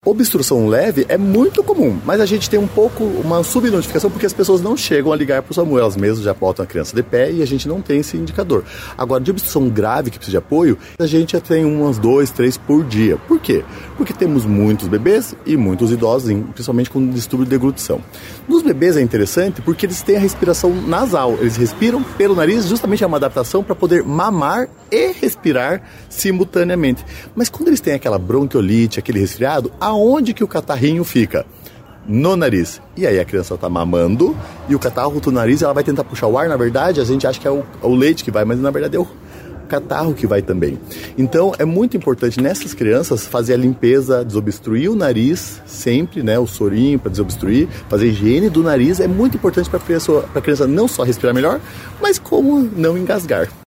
Obstrução leve é muito comum, mas a gente tem uma subnotificação porque as pessoas não chegam a ligar para o SAMU, elas mesmas já botam a criança de pé e a gente não tem esse indicador. Agora, de obstrução grave que precisa de apoio, a gente já tem umas 2, 3 por dia. Por quê? Porque temos muitos bebês e muitos idosos, principalmente com distúrbio de deglutição. Nos bebês é interessante porque eles têm a respiração nasal, eles respiram pelo nariz, justamente é uma adaptação para poder mamar e respirar simultaneamente. Mas quando eles têm aquela bronquiolite, aquele resfriado, aonde que o catarrinho fica? No nariz. E aí a criança está mamando e o catarro do nariz, ela vai tentar puxar o ar, na verdade, a gente acha que é o leite que vai, mas na verdade é o catarro que vai também. Então é muito importante nessas crianças fazer a limpeza, desobstruir o nariz sempre, né, o sorinho para desobstruir, fazer higiene do nariz é muito importante para a criança não só respirar melhor, mas como não engasgar.